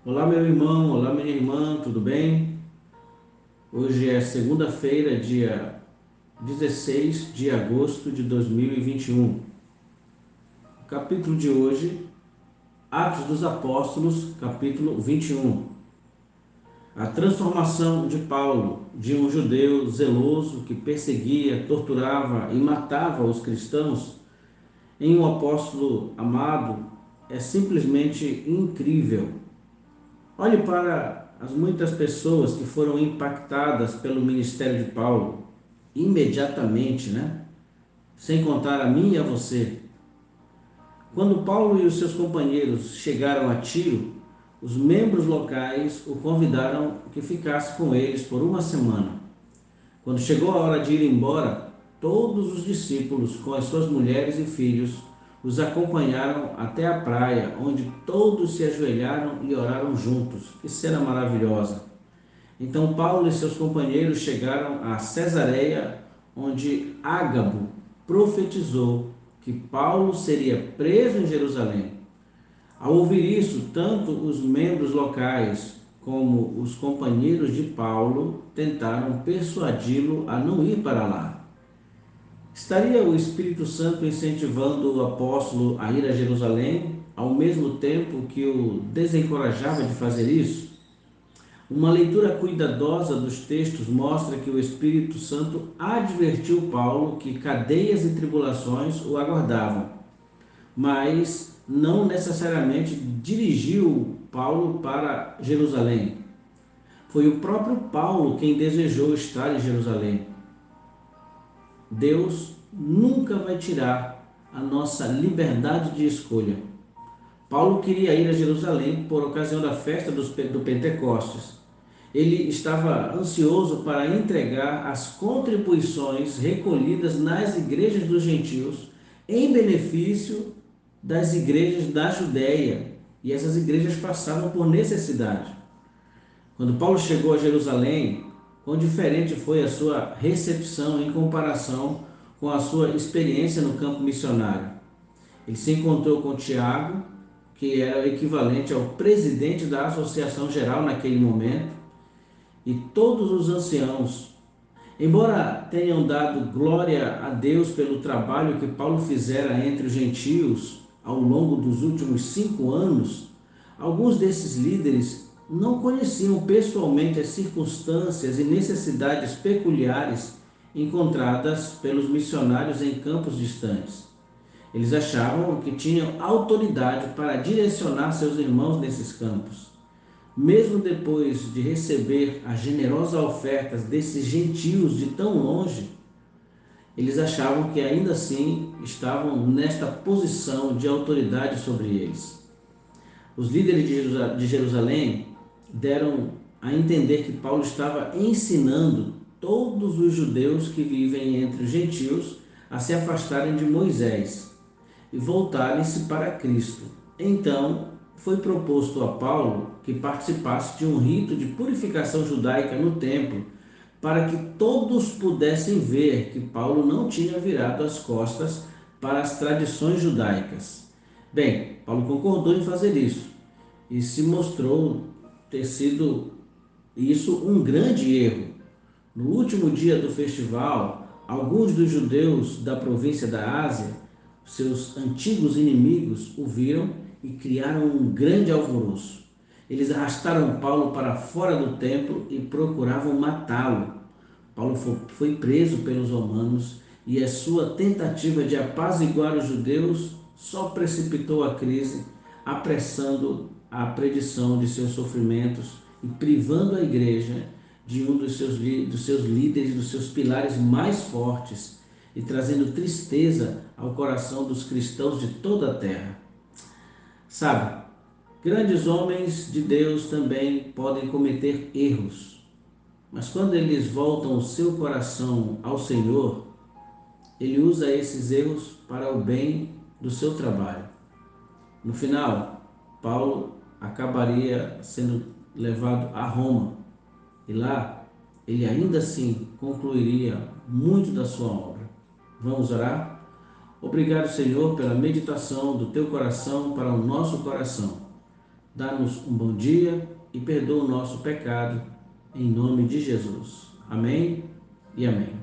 Olá, meu irmão, olá, minha irmã, tudo bem? Hoje é segunda-feira, dia 16 de agosto de 2021. O capítulo de hoje, Atos dos Apóstolos, capítulo 21. A transformação de Paulo, de um judeu zeloso que perseguia, torturava e matava os cristãos, em um apóstolo amado, é simplesmente incrível. Olhe para as muitas pessoas que foram impactadas pelo ministério de Paulo imediatamente, né? Sem contar a mim e a você. Quando Paulo e os seus companheiros chegaram a Tiro, os membros locais o convidaram que ficasse com eles por uma semana. Quando chegou a hora de ir embora, todos os discípulos, com as suas mulheres e filhos, os acompanharam até a praia, onde todos se ajoelharam e oraram juntos. Que cena maravilhosa! Então Paulo e seus companheiros chegaram a Cesareia, onde Ágabo profetizou que Paulo seria preso em Jerusalém. Ao ouvir isso, tanto os membros locais como os companheiros de Paulo tentaram persuadi-lo a não ir para lá. Estaria o Espírito Santo incentivando o apóstolo a ir a Jerusalém, ao mesmo tempo que o desencorajava de fazer isso? Uma leitura cuidadosa dos textos mostra que o Espírito Santo advertiu Paulo que cadeias e tribulações o aguardavam, mas não necessariamente dirigiu Paulo para Jerusalém. Foi o próprio Paulo quem desejou estar em Jerusalém. Deus nunca vai tirar a nossa liberdade de escolha. Paulo queria ir a Jerusalém por ocasião da festa do Pentecostes. Ele estava ansioso para entregar as contribuições recolhidas nas igrejas dos gentios em benefício das igrejas da Judéia, e essas igrejas passavam por necessidade. Quando Paulo chegou a Jerusalém, quão diferente foi a sua recepção em comparação com a sua experiência no campo missionário. Ele se encontrou com Tiago, que era o equivalente ao presidente da Associação Geral naquele momento, e todos os anciãos. Embora tenham dado glória a Deus pelo trabalho que Paulo fizera entre os gentios ao longo dos últimos 5 anos, alguns desses líderes não conheciam pessoalmente as circunstâncias e necessidades peculiares encontradas pelos missionários em campos distantes. Eles achavam que tinham autoridade para direcionar seus irmãos nesses campos. Mesmo depois de receber as generosas ofertas desses gentios de tão longe, eles achavam que ainda assim estavam nesta posição de autoridade sobre eles. Os líderes de Jerusalém deram a entender que Paulo estava ensinando todos os judeus que vivem entre os gentios a se afastarem de Moisés e voltarem-se para Cristo. Então, foi proposto a Paulo que participasse de um rito de purificação judaica no templo, para que todos pudessem ver que Paulo não tinha virado as costas para as tradições judaicas. Bem, Paulo concordou em fazer isso e se mostrou ter sido isso um grande erro. No último dia do festival, alguns dos judeus da província da Ásia, seus antigos inimigos, o viram e criaram um grande alvoroço. Eles arrastaram Paulo para fora do templo e procuravam matá-lo. Paulo foi preso pelos romanos e a sua tentativa de apaziguar os judeus só precipitou a crise, apressando a predição de seus sofrimentos e privando a igreja de um dos seus líderes, dos seus pilares mais fortes, e trazendo tristeza ao coração dos cristãos de toda a terra. Sabe, grandes homens de Deus também podem cometer erros, mas quando eles voltam o seu coração ao Senhor, Ele usa esses erros para o bem do seu trabalho. No final, Paulo acabaria sendo levado a Roma, e lá ele ainda assim concluiria muito da sua obra. Vamos orar? Obrigado, Senhor, pela meditação do teu coração para o nosso coração. dá-nos um bom dia e perdoa o nosso pecado, em nome de Jesus. Amém e amém.